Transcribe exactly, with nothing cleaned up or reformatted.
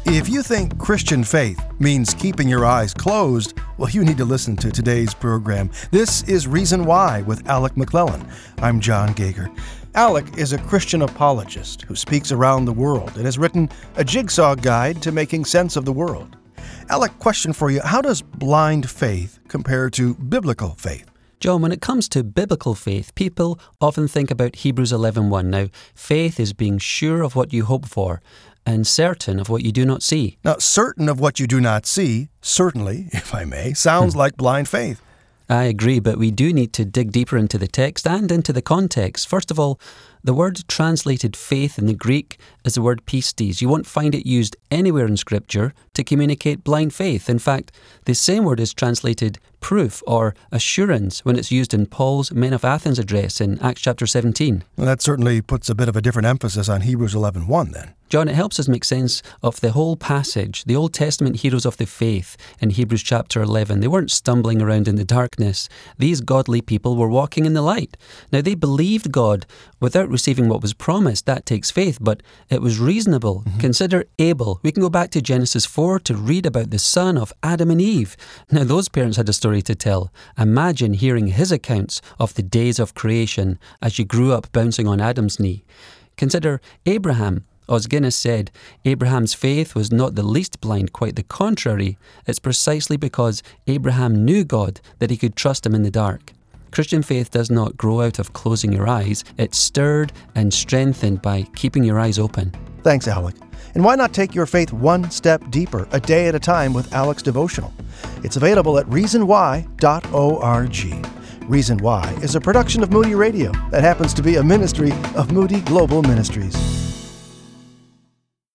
If you think Christian faith means keeping your eyes closed, well, you need to listen to today's program. This is Reason Why with Alec McClellan. I'm John Gager. Alec is a Christian apologist who speaks around the world and has written a jigsaw guide to making sense of the world. Alec, question for you. How does blind faith compare to biblical faith? John, when it comes to biblical faith, people often think about Hebrews eleven one. Now, faith is being sure of what you hope for and certain of what you do not see. Now, certain of what you do not see, certainly, if I may, sounds like blind faith. I agree, but we do need to dig deeper into the text and into the context. First of all, the word translated faith in the Greek is the word pistis. You won't find it used anywhere in Scripture to communicate blind faith. In fact, the same word is translated proof or assurance when it's used in Paul's Men of Athens address in Acts chapter seventeen. Well, that certainly puts a bit of a different emphasis on Hebrews eleven one then. John, it helps us make sense of the whole passage. The Old Testament heroes of the faith in Hebrews chapter eleven, they weren't stumbling around in the darkness. These godly people were walking in the light. Now, they believed God without receiving what was promised. That takes faith, but it was reasonable. Mm-hmm. Consider Abel. We can go back to Genesis four to read about the son of Adam and Eve. Now, those parents had a story to tell. Imagine hearing his accounts of the days of creation as you grew up bouncing on Adam's knee. Consider Abraham. Os Guinness said, Abraham's faith was not the least blind, quite the contrary. It's precisely because Abraham knew God that he could trust him in the dark. Christian faith does not grow out of closing your eyes. It's stirred and strengthened by keeping your eyes open. Thanks, Alec. And why not take your faith one step deeper, a day at a time with Alec's devotional? It's available at reason why dot org. Reason Why is a production of Moody Radio that happens to be a ministry of Moody Global Ministries.